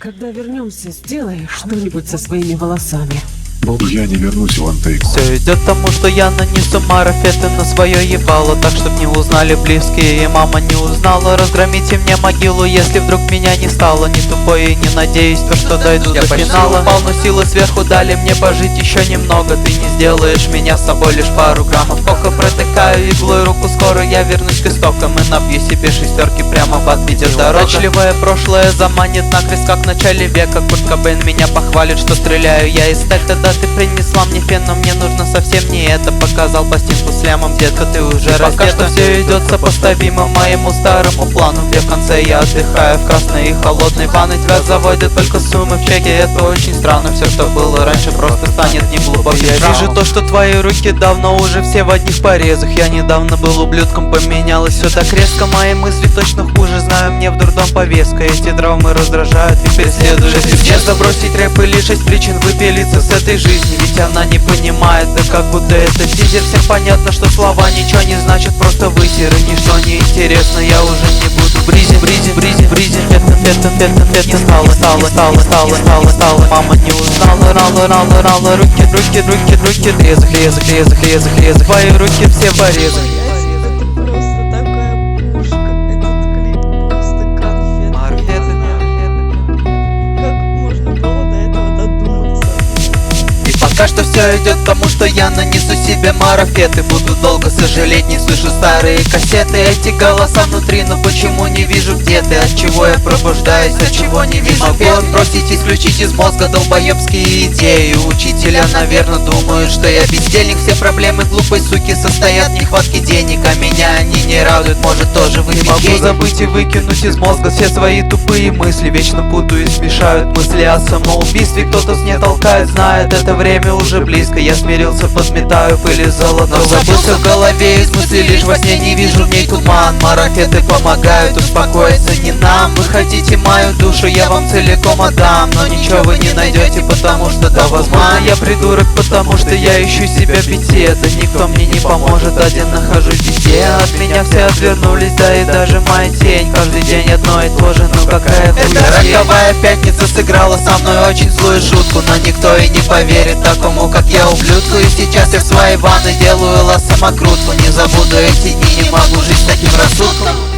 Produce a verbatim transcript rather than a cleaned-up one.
Когда вернемся, сделай что-нибудь со своими волосами. Я не вернусь в Антейку. Все идет к тому, что я нанесу марафеты на свое ебало, так чтоб не узнали близкие и мама не узнала. Разгромите мне могилу, если вдруг меня не стало. Не тупой и не надеюсь, то что дойду я до финала. Упал, но силы сверху дали мне пожить еще немного. Ты не сделаешь меня с собой лишь пару граммов кока. Протыкаю иглой руку, скоро я вернусь к истокам и набью себе шестерки прямо под видеодорога. Удачливое прошлое заманит накрест, как в начале века. Курт Кобейн меня похвалит, что стреляю я из стек. Тогда ты принесла мне фен, но мне нужно совсем не это. Показал пластинку с лямом, детка, ты уже раздета. Пока что все идет сопоставимо моему старому плану, где в конце я отдыхаю в красной и холодной ванной. Тебя заводят только суммы в чеке, это очень странно. Все, что было раньше, просто станет неглубоким. Я вижу то, что твои руки давно уже все в одних порезах. Я недавно был ублюдком, поменялось все так резко. Мои мысли точно хуже, знаю, мне в дурдом повестка. Эти травмы раздражают и преследуют. Мне забросить рэп или шесть причин выпилиться с этой жизни, ведь она не понимает, да как будто это тизер. Всем понятно, что слова ничего не значат, просто высеры. Ничто не интересно, я уже не буду бризе, бризе, бризе, бризе. Это, это, это, это не стало, стало, стало, стало, стало, стало. Мама не узнала, рала, рала, рала. Руки, руки, руки, руки, резах, резах, резах, резах, резах. Твои руки все в порезах. Пока что все идет к тому, что я нанесу себе марафеты. Буду долго сожалеть, не слышу старые кассеты. Эти голоса внутри, но почему не вижу, где ты? От чего я пробуждаюсь, от чего не вижу? Могу отбросить, исключить из мозга долбоебские идеи. Учителя, наверное, думают, что я бездельник. Все проблемы глупой суки состоят в нехватке денег, а меня они не радуют, может тоже выпить. Не могу забыть и выкинуть из мозга все свои тупые мысли. Вечно путаюсь, смешают мысли о самоубийстве. Кто-то мне толкает, знает, это время уже близко. Я смирился, подметаю пыль и золото. Но забылся в голове из мыслей, лишь во сне не вижу в ней туман. Марафеты помогают успокоиться не нам. Вы хотите мою душу, я вам целиком отдам, но ничего вы не найдете, потому что да, возможно я придурок, потому что я ищу себя в пяти. Это никто мне не поможет, один нахожусь везде. От меня все отвернулись, да и даже моя тень. Каждый день одно и то же, но какая хуйня. Эта роковая пятница сыграла со мной очень злую шутку, но никто и не поверит такому, как я, ублюдку. И сейчас я в своей ванной делаю ла самокрутку. Не забуду эти дни, не могу жить с таким рассудком.